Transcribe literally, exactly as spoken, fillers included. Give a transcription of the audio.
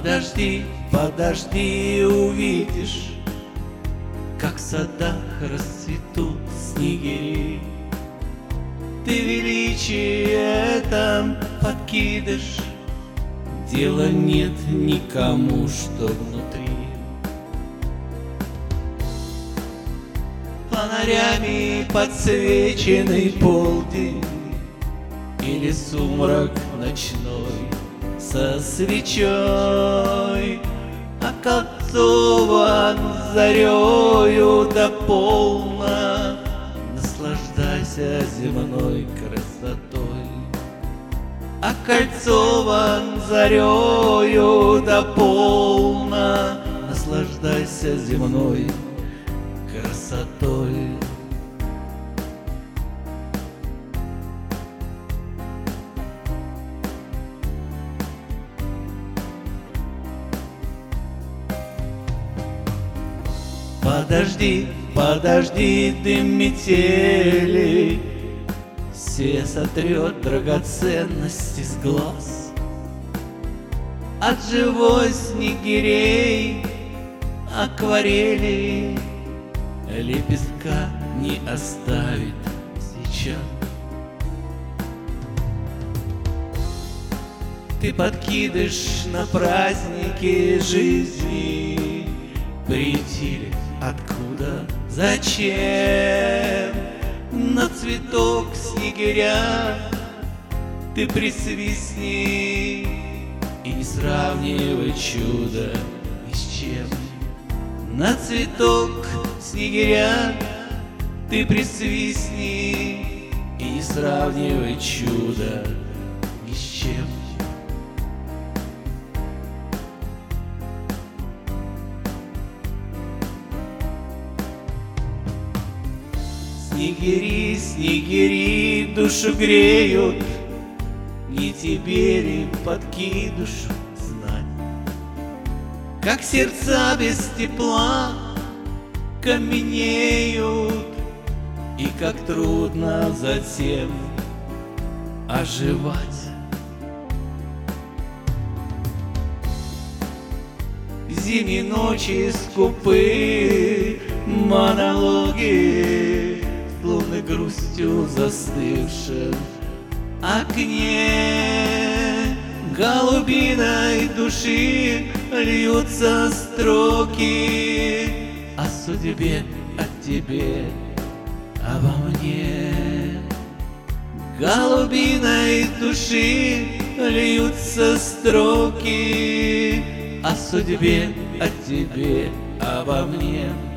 Подожди, подожди, увидишь, как в садах расцветут снегири. Ты величие там подкидыш, дела нет никому, что внутри. Фонарями подсвеченный полдень или сумрак ночной со свечой околдован зарею до полна. Наслаждайся земной красотой. Окольцован зарею до полна. Наслаждайся земной красотой. Подожди, подожди, дым метели, все сотрет драгоценности с глаз. От живой снегирей, акварели лепестка не оставит сейчас. Ты подкидыш на праздники жизни, прилетели откуда, зачем? На цветок снегиря ты присвистни и не сравнивай чудо ни с чем. На цветок снегиря ты присвистни и не сравнивай чудо ни с чем. Снегири, снегири душу греют, не тебе ли подкидышу знать, как сердца без тепла каменеют, и как трудно затем оживать. Зимние ночи скупы монологи, словно грустью застывшим окне голубиной души льются строки о судьбе, о тебе, обо мне. Голубиной души льются строки о судьбе, о тебе, обо мне.